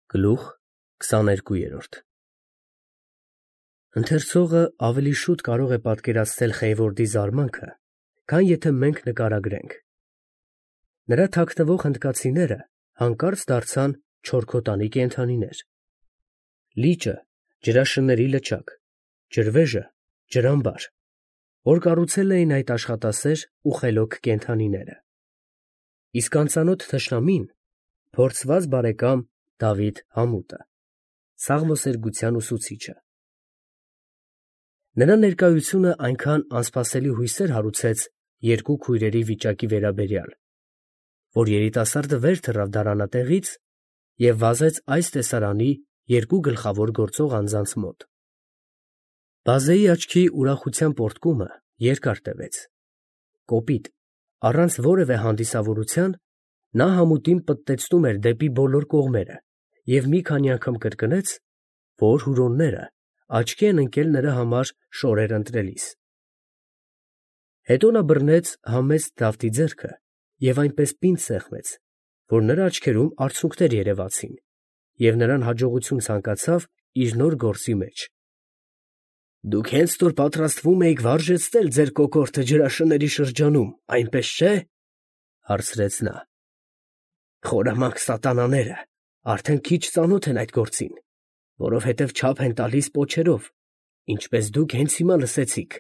Գլուխ 22 Ընթերցողը ավելի շուտ կարող է պատկերացնել Խեյվորդի զարմանքը, քան եթե մենք նկարագրենք։ Նրա թաքնվող հնդկացիները հանկարծ դարձան չորքոտանի կենդանիներ։ Լիճը ջրաշնների լճակ, ջրվեժը ջրամբար, որ կառուցել էին այդ աշխատասեր ու խելոք կենդանիները։ Իսկ անծանոթ թշնամին փորձված բարեկամ Դավիթ Համուտը, սաղմոսերգության ուսուցիչը։ Նրա ներկայությունը այնքան անսպասելի հույսեր հարուցեց երկու քույրերի վիճակի վերաբերյալ, որ երիտասարդը վեր թռավ դարանատեղից և վազեց այս տեսարանի երկու գլխավոր գործող անձանց մոտ։ Բազեի աչքի ուրախության պոռթկումը երկար տևեց։ Կոպիտ, առանց որևէ հանդիսավորության, նա Համուտին պտտեցնում էր դեպի բոլոր կողմերը և մի քանի անգամ կրկնեց, որ հուրոնները աչքի են ընկել նրա համար շորեր ընտրելիս։ Հետո նա բռնեց համեստ Դավթի ձեռքը և այնպես պինդ սեղմեց, որ նրա աչքերում արցունքներ երևացին, և նրան հաջողություն ցանկացավ իր նոր գործի մեջ։ «Դուք հենց որ պատրաստվում էիք վարժեցնել ձեր կոկորդը ջրաշների շրջանում, այնպես չէ՞, հարցրեց նա։ Խորամանկ սատանաները արդեն քիչ ծանոթ են այդ գործին, որովհետև չափ են տալիս պոչերով, ինչպես դուք հենց հիմա լսեցիք։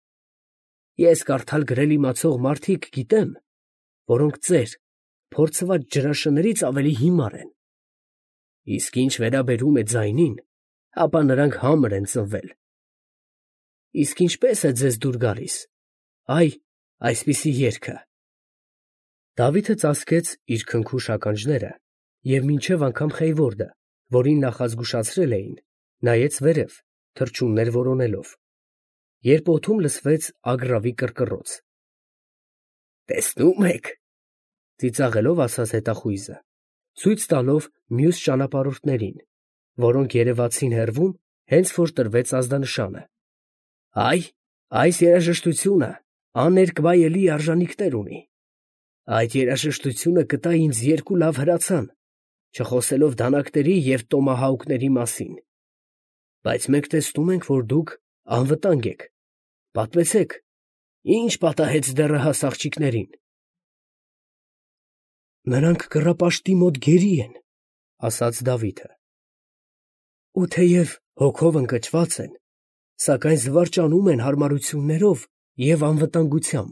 Ես կարդալ֊գրել իմացող մարդիկ գիտեմ, որոնք ծեր, փորձված ջրաշներից ավելի հիմար են։ Իսկ ինչ վերաբերում է ձայնին, ապա նրանք համր են ծնվել։ Իսկ ինչպե՞ս է ձեզ դուր գալիս, այսպիսի երգը։ Դավիթը ծածկեց իր քնքուշ ականջները և մինչև անգամ Խեյվորդը, որին նախազգուշացրել էին, նայեց վերև, թռչուններ որոնելով, երբ օդում լսվեց ագռավի կռկռոց։ «Տեսնում եք, ֊ ծիծաղելով ասաց հետախույզը, ցույց տալով մյուս ճանապարհորդներին, որոնք երևացին հեռվում, հենց որ տրվեց ազդանշանը, այս երաժշտությունը աներկբայելի արժանիքներ ունի։ Այդ երաժշտությունը կտա ինձ երկու լավ հրացան, չխոսելով դանակաների և տոմահաուկների մասին։ Բայց մենք տեսնում ենք, որ դուք անվտանգ եք։ Պատմեցեք, ի՞նչ պատահեց դեռահաս աղջիկներին։ Նրանք կռապաշտի մոտ գերի են, ֊ ասաց Դավիթը։ Ու թեև հոգով ընկճված են, սակայն զվարճանում են հարմարություններով և անվտանգությամբ։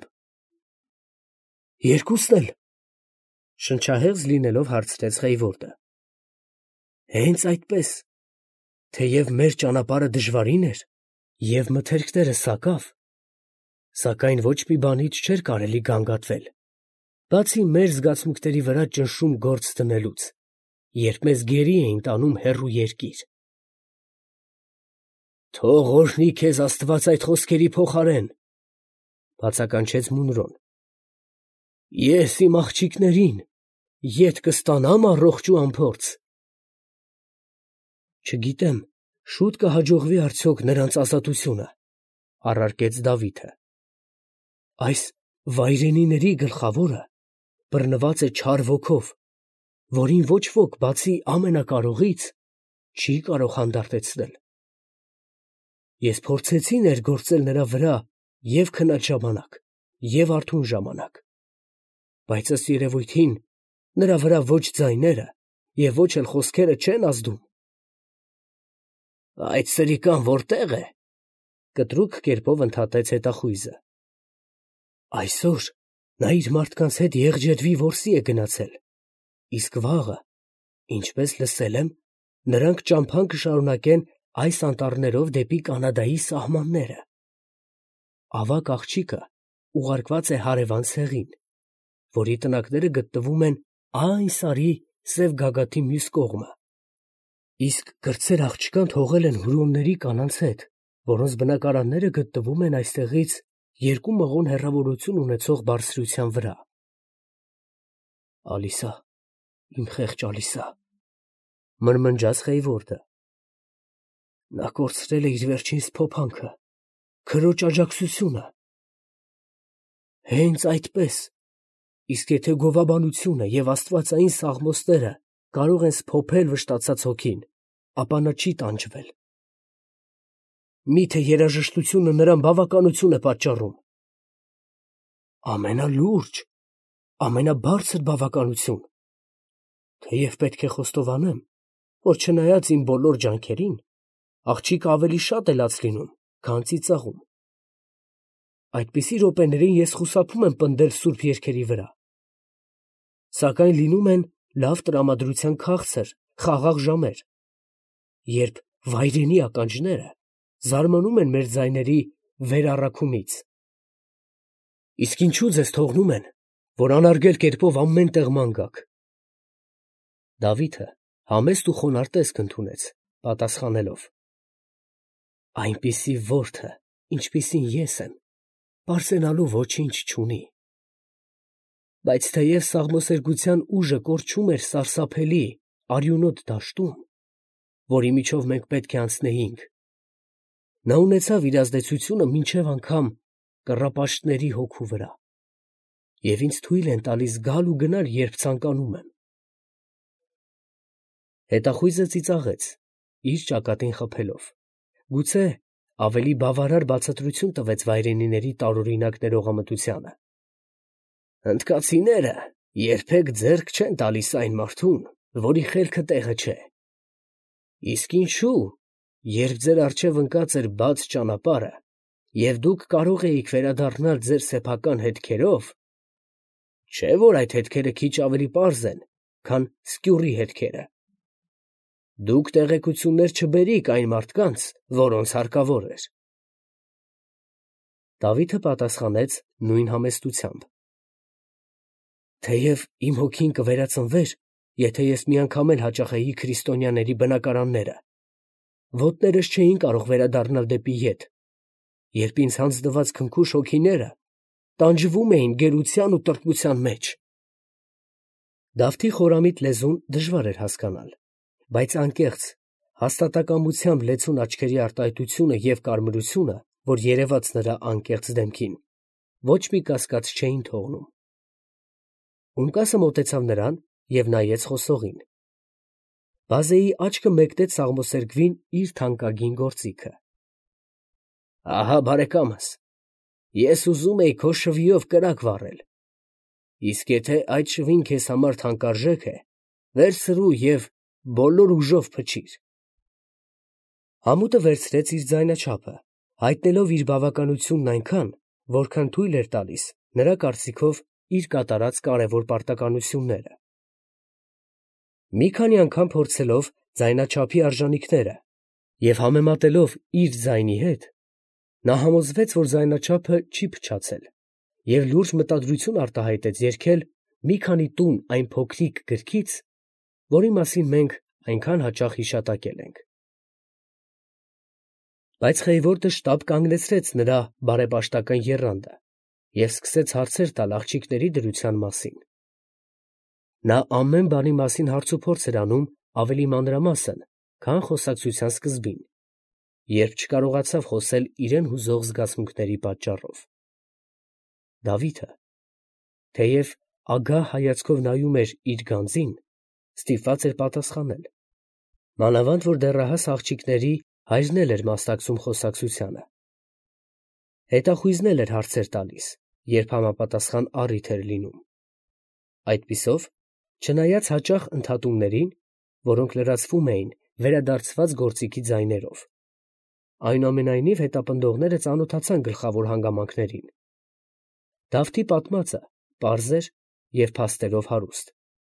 Երկուսն էլ, ֊ շնչահեղձ լինելով հարցրեց Խեյվորդը։ Հենց այդպես, թեև մեր ճանապարհը դժվարին էր և մթերքները սակավ, սակայն ոչ մի բանից չէր կարելի գանգատվել, բացի մեր զգացմունքների վրա ճնշում գործ դնելուց, երբ մեզ գերի էին տանում հեռու երկիր։ Թող օրհնի քեզ Աստված այդ խոսքերի փոխարեն, ֊ բացականչեց Մունրոն։ Ես իմ աղջիկներին ետ կստանա՞մ առողջ ու անփորձ։ Չգիտեմ, շուտ կհաջողվի արդյոք նրանց ազատությունը, ֊ առարկեց Դավիթը։ Այս վայրենիների գլխավորը բռնված է չար ոգով, որին ոչ ոք, բացի ամենակարողից, չի կարող հանդարտեցնել։ Ես փորձեցի ներգործել նրա վրա և քնած ժամանակ, և արթուն ժամանակ, բայց ըստ երևույթին նրա վրա ոչ ձայները և ոչ էլ խոսքերը չեն ազդում։ Այդ սրիկան որտե՞ղ է, ֊ կտրուկ կերպով ընդհատեց հետախույզը։ Այսօր նա իր մարդկանց հետ Եղջերվի որսի է գնացել, իսկ վաղը, ինչպես լսել եմ, նրանք ճամփան կշարունակեն այս անտառներով դեպի Կանադայի սահմանները։ Ավագ աղջիկը ուղարկված է հարևան ցեղին, որի տնակները գտնվում են այն սարի սև գագաթի մյուս կողմը, իսկ կրտսեր աղջկան թողել են հուրոնների կանանց հետ, որոնց բնակարանները գտնվում են այստեղից 2 մղոն հեռավորություն ունեցող բարձրության վրա։ Ալիսա, իմ խեղճ Ալիսա, ֊ մրմնջաց Խեյվորդը։ Նա կորցրել է իր վերջին սփոփանքը, քրոջ աջակցությունը։ Հենց այդպես, իսկ եթե գովաբանությունը և աստվածային սաղմոսները կարող են սփոփել վշտացած հոգին, ապա նա չի տանջվել։ Միթե երաժշտությունը նրան բավականություն է պատճառում։ Ամենալուրջ, ամենաբարձր բավականություն։ Թեև պետք է խոստովանեմ, որ չնայած իմ բոլոր ջանքերին, աղջիկը ավելի շատ է լաց լինում, քան ծիծաղում։ Այդպիսի րոպեներին ես խուսափում եմ պնդել սուրբ երգերի վրա։ Սակայն լինում են լավ տրամադրության քաղցր, խաղաղ ժամեր, երբ վայրենի ականջները զարմանում են մեր ձայների վերառաքումից։ Իսկ ինչու ձեզ թողնում են, որ անարգել կերպով ամեն տեղ ման գաք։ Դավիթը համեստ ու խոնարհ տեսք ընդունեց, պատասխանելով. այնպիսի որդը, ինչպիսին ես եմ, պարծենալու ոչինչ չունի։ Բայց թեև սաղմոսերգության ուժը կորչում էր սարսափելի արյունոտ դաշտում, որի միջով մենք պետք է անցնեինք, նա ունեցավ իր ազդեցությունը մինչև անգամ կռապաշտների հոգու վրա, և ինձ թույլ են տալիս գալ ու գնալ, երբ ցանկանում եմ։ Հետախույզը ծիծաղեց, իր ճակատին խփելով, գուցե ավելի բավարար բացատրություն տվեց վայրենիների տարօրինակ ներողամտությանը։ Հնդկացիները երբեք ձեռք չեն տալիս այն մարդուն, որի խելքը տեղը չէ։ Իսկ ինչու, երբ ձեր առջև ընկած էր բաց ճանապարհը, և դուք կարող էիք վերադառնալ ձեր սեփական հետքերով, չէ՞ որ այդ հետքերը քիչ ավելի պարզ են, քան սկյուռի հետքերը։ Դուք տեղեկություններ չբերիք այն մարդկանց, որոնց հարկավոր էր։ Դավիթը պատասխանեց նույն համեստությամբ. Թեև իմ հոգին կվերածնվեր, եթե ես մի անգամ էլ հաճախեի քրիստոնյաների բնակարանները, ոտներս չէին կարող վերադառնալ դեպի ետ, երբ ինձ հանձնված քնքուշ հոգիները տանջվում էին գերության ու տրտմության մեջ։ Դավթի խորամիտ լեզուն դժվար էր հասկանալ, բայց անկեղծ, հաստատակամությամբ լեցուն աչքերի արտահայտությունը և կարմրությունը, որ երևաց նրա անկեղծ դեմքին, ոչ մի կասկած չէին թողնում։ Ունկասը մոտեցավ նրան և նայեց խոսողին։ Բազեի աչքը մեկնեց սաղմոսերգվին իր թանկագին գործիքը։ Ահա, բարեկամս, ես ուզում էի քո շվիով կրակ վառել, իսկ եթե այդ շվին քեզ համար թանկարժեք է, վերցրու և բոլոր ուժով փչիր։ Համուտը վերցրեց իր ձայնաչափը, հայտնելով իր բավականությունն այնքան, որքան թույլ էր տալիս նրա կարծիքով իր կատարած կարևոր պարտականությունները։ Մի քանի անգամ փորձելով ձայնաչափի արժանիքները և համեմատելով իր ձայնի հետ, նա համոզվեց, որ ձայնաչափը չի փչացել, և լուրջ մտադրություն արտահայտեց երգել մի քանի տուն այն փոքրիկ գրքից, որի մասին մենք այնքան հաճախ հիշատակել ենք։ Բայց Խեյվորտը շտապ կանգնեցրեց նրա բարեպաշտական եռանդը և սկսեց հարցեր տալ աղջիկների դրության մասին։ Նա ամեն բանի մասին հարցուփորձ էր անում ավելի մանրամասն, քան խոսակցության սկզբին, երբ չկարողացավ խոսել իրեն հուզող զգացմունքների պատճառով։ Դավիթը, թեև ագահ հայացքով նայում էր իր գանձին, ստիպված էր պատասխանել, մանավանդ որ դեռահաս աղջիկների հայրն էլ էր մասնակցում խոսակցությանը։ Հետախույզն էլ էր հարցեր տալիս, երբ համապատասխան առիթ էր լինում։ Այդպիսով, չնայած հաճախ ընդհատումներին, որոնք լրացվում էին վերադարձված գործիքի ձայներով, այնուամենայնիվ հետապնդողները ծանոթացան գլխավոր հանգամանքներին։ Դավթի պատմածը պարզ էր և փաստերով հարուստ։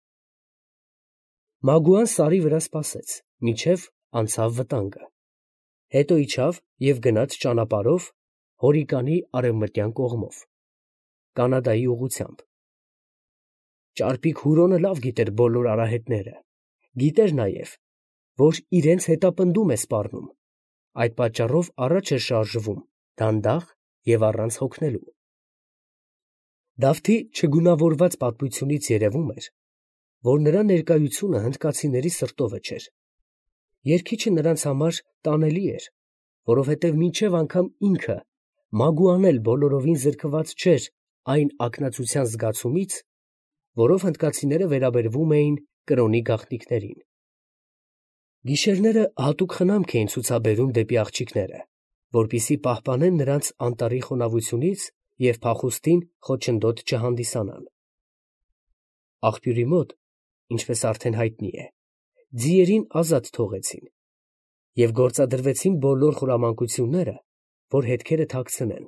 Մագուան սարի վրա սպասեց, մինչև անցավ վտանգը, հետո իջավ և գնաց ճանապարհով Հորիկանի արևմտյան կողմով, Կանադայի ուղղությամբ։ Ճարպիկ Հուրոնը լավ գիտեր բոլոր արահետները, գիտեր նաև, որ իրենց հետապնդում է սպառնում, այդ պատճառով առաջ էր շարժվում դանդաղ և առանց հոգնելու։ Դավթի չգունավորված պատմությունից երևում էր, որ նրա ներկայությունը հնդկացիների սրտովը չէր։ Երգիչը նրանց համար տանելի էր, որովհետև մինչև անգամ ինքը Մագուան էլ բոլորովին զրկված չէր այն ակնածության զգացումից, որով հնդկացիները վերաբերվում էին կրոնի գաղտնիքներին։ Գիշերները հատուկ խնամք էին ցուցաբերում դեպի աղջիկները, որպեսզի պահպանեն նրանց անտառի խոնավությունից և փախուստին խոչընդոտ չհանդիսանան։ Աղբյուրի մոտ, ինչպես արդեն հայտնի է, ձիերին ազատ թողեցին և գործադրվեցին բոլոր խորամանկությունները, որ հետքերը թաքցնեն։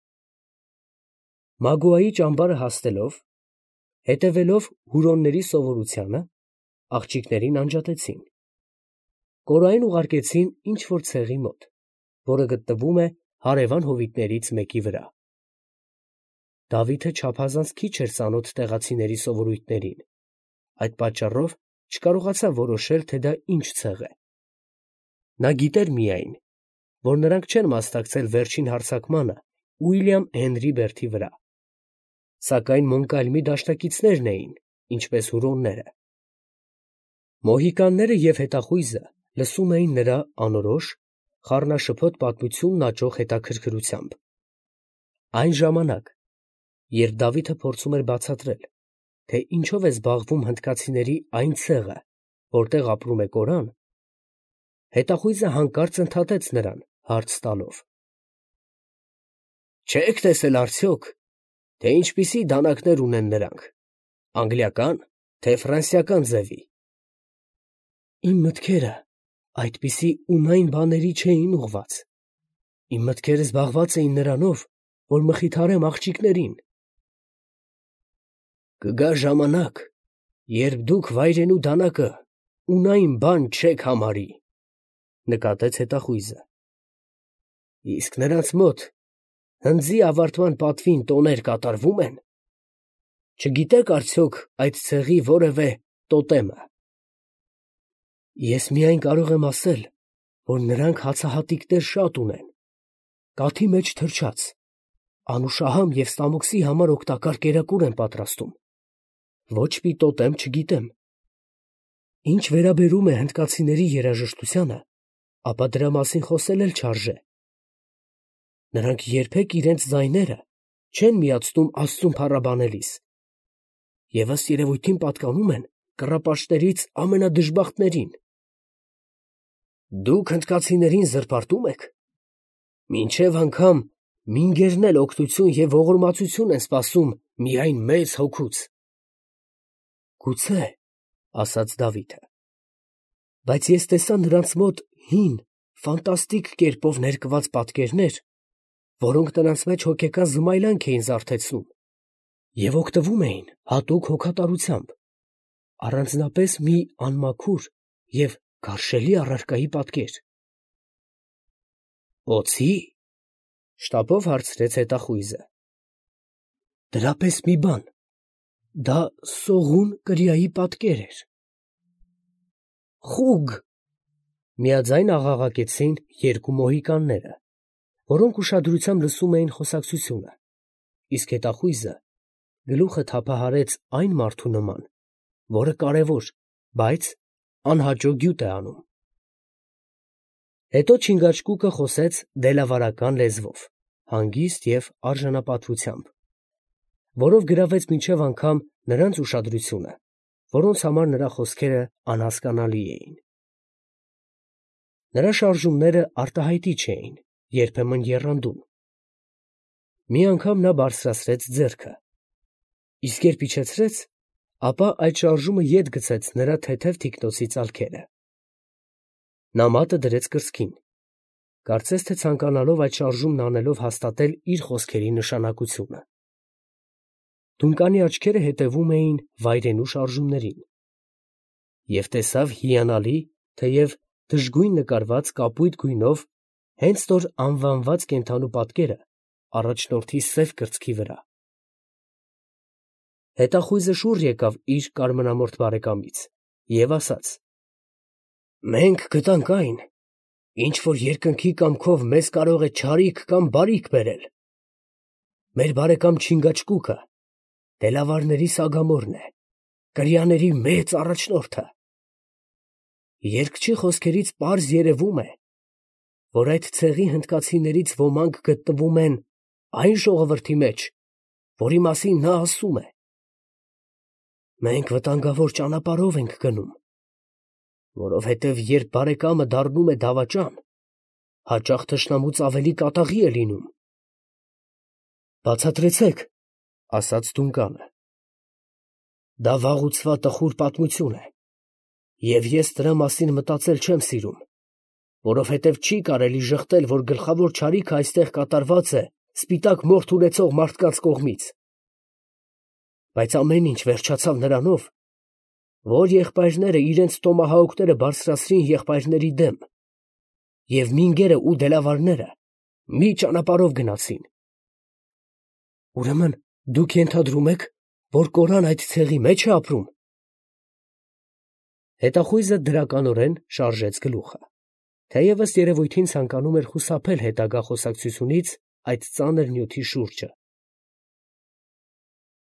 Մագուայի ճամբարը հասնելով, հետևելով հուրոնների սովորությանը, աղջիկներին անջատեցին։ Կորային ուղարկեցին ինչ-որ ցեղի մոտ, որը գտնվում է հարևան հովիտներից մեկի վրա։ Դավիթը չափազանց քիչ էր ծանոթ տեղացիների սովորույթներին, այդ պատճառով չկարողացավ որոշել, թե դա ինչ ցեղ է։ Նա գիտեր միայն, որ նրանք չեն մասնակցել վերջին հարձակմանը Ուիլյամ Հենրի բերդի վրա, սակայն Մոնկալմի դաշնակիցներն էին, ինչպես հուրոնները։ Մոհիկանները և հետախույզը լսում էին նրա անորոշ, խառնաշփոթ պատմությունն աճող հետաքրքրությամբ։ Այն ժամանակ, երբ Դավիթը փորձում էր բացատրել, թե ինչով է զբաղվում հնդկացիների այն ցեղը, որտեղ ապրում է Կորան, հետախույզը հանկարծ ընդհատեց նրան, հարց տալով. «Չե՞ք տեսել արդյոք, թե ինչպիսի դանակներ ունեն նրանք, անգլիական, թե ֆրանսիական ձևի»։ Իմ մտքերը այդպիսի ունայն բաների չէին ուղղված. իմ մտքերը զբաղված էին նրանով, որ մխիթարեմ աղջիկներին։ Կգա ժամանակ, երբ դուք վայրենու դանակը ունայն բան չեք համարի, նկատեց հետախույզը։ Իսկ նրանց մոտ հնձի ավարտման պատվին տոներ կատարվո՞ւմ են։ Չգիտեք արդյոք այդ ցեղի որևէ տոտեմը։ Ես միայն կարող եմ ասել, որ նրանք հացահատիկներ շատ ունեն, կաթի մեջ թրջած, անուշահամ և ստամոքսի համար օգտակար կերակուր են պատրաստում։ Ոչ մի տոտեմ չգիտեմ։ Ինչ վերաբերում է հնդկացիների երաժշտությանը, ապա դրա մասին խոսել էլ չարժե։ Նրանք երբեք իրենց ձայները չեն միացնում Աստծուն փառաբանելիս և ըստ երևույթին պատկանում են կռապաշտներից ամենադժբախտներին։ Դուք հնդկացիներին զրպարտում եք, մինչև անգամ մինգերն էլ օգնություն և ողորմածություն են սպասում միայն մեծ հոգուց։ Գուցե, ասաց Դավիթը, բայց ես տեսա նրանց մոտ հին, ֆանտաստիկ կերպով ներկված պատկերներ, որոնք նրանց մեջ հոգեկան զմայլանք էին զարթեցնում և օգտվում էին հատուկ հոգատարությամբ, առանձնապես մի անմաքուր և գարշելի առարկայի պատկեր։ Օձի՞, շտապով հարցրեց հետախույզը։ Դրա պես մի բան, դա սողուն կրիայի պատկեր էր։ Խուգ, միաձայն աղաղակեցին երկու մոհիկանները, որոնք ուշադրությամբ լսում էին խոսակցությունը, իսկ հետախույզը գլուխը թափահարեց այն մարդու նման, որը կարևոր, բայց անհաճո գյուտ է անում։ Հետո Չինգաչգուկը խոսեց դելավարական լեզվով, հանգիստ և արժանապատվությամբ, որով գրավեց մինչև անգամ նրանց ուշադրությունը, որոնց համար նրա խոսքերը անհասկանալի էին։ Նրա շարժումները արտահայտիչ չէին, երբեմն եռանդուն։ Մի անգամ նա բարձրացրեց ձեռքը, իսկ երբ իջեցրեց, ապա այդ շարժումը ետ գցեց նրա թեթև թիկնոցի ծալքերը։ Նա մատը դրեց կրծքին, կարծես թե ցանկանալով այդ շարժումն անելով հաստատել իր խոսքերի նշանակությունը։ Դունկանի աչքերը հետևում էին վայրենու շարժումներին և տեսավ հիանալի, թեև դժգույն նկարված կապույտ գույնով հենց նոր անվանված կենդանու պատկերը առաջնորդի սև կրծքի վրա։ Հետախույզը շուռ եկավ իր կարմնամորթ բարեկամից և ասաց. «Մենք գտանք այն, ինչ որ երկնքի կամքով մեզ կարող է չարիք կամ բարիք բերել։ Մեր բարեկամ Չինգաչգուկը դելավարների սագամորն է, կրիաների մեծ առաջնորդը։ Երգչի խոսքերից պարզ երևում է, որ այդ ցեղի հնդկացիներից ոմանք գտնվում են այն ժողովրդի մեջ, որի մասին նա ասում է։ Մենք վտանգավոր ճանապարհով ենք գնում, որովհետև երբ բարեկամը դառնում է դավաճան, հաճախ թշնամուց ավելի կատաղի է լինում։ Բացատրեցեք, ասաց Դունկանը։ Դա վաղուցվա տխուր պատմություն է, և ես դրա մասին մտածել չեմ սիրում, որովհետև չի կարելի ժխտել, որ գլխավոր չարիքը այստեղ կատարված է սպիտակ մորթ ունեցող մարդկանց կողմից։ Բայց ամեն ինչ վերջացավ նրանով, որ եղբայրները իրենց տոմահաուկները բարձրացրին եղբայրների դեմ, և մինգերը ու դելավարները մի ճանապարհով գնացին։ Ուրեմն դուք ենթադրում եք, որ կորան այդ ցեղի մեջ է ապրում։ Հետախույզը դրականորեն շարժեց գլուխը, թեևս երևույթին ցանկանում էր խուսափել հետագա խոսակցությունից այդ ծանր նյութի շուրջը։